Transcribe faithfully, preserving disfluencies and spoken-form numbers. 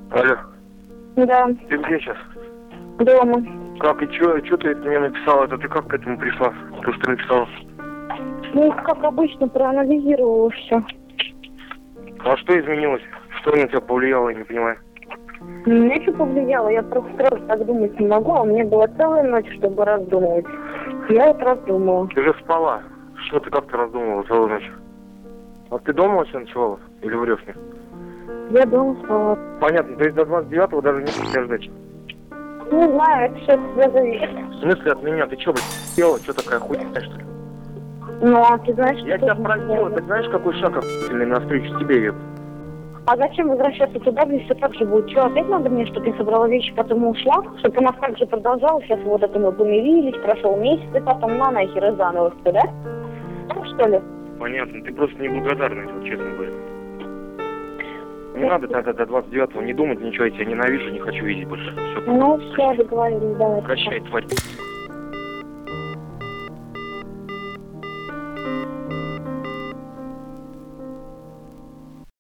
Алло. Да. Ты где сейчас? Дома. Как и чё? Чё ты мне написала? Это ты как к этому пришла? То, что ты написала? Ну, как обычно, проанализировала все. А что изменилось? Что на тебя повлияло, я не понимаю. Меня что повлияло? Я просто сразу так думать не могу, а у меня была целая ночь, чтобы раздумывать. Я вот раздумывала. Ты же спала. Что ты как-то раздумывала целую ночь? А ты дома вообще ночевала? Или врешь мне? Я дома спала. Понятно, то есть до двадцать девятого даже не тебя ждать. Не знаю, это все от тебя зависит. В смысле от меня? Ты чё, блядь, делала? Чё такая хуйня, что ли? Ну, а ты знаешь, Я что тебя тут просил, делать? ты знаешь, какой шаг охуительный навстречу тебе, еб? А зачем возвращаться туда, где все так же будет? Что, опять надо мне, чтобы я собрала вещи, потом ушла? Чтобы у нас так же продолжалось, сейчас вот это мы помирились, прошел месяц, и потом на нахер и заново, что, да? Так, что ли? Понятно, ты просто неблагодарный, вот честно говоря. Не надо тогда до двадцать девятого не думать ничего, я тебя ненавижу, не хочу видеть больше. Все, Ну, все, договорились, давай. прощай, тварь.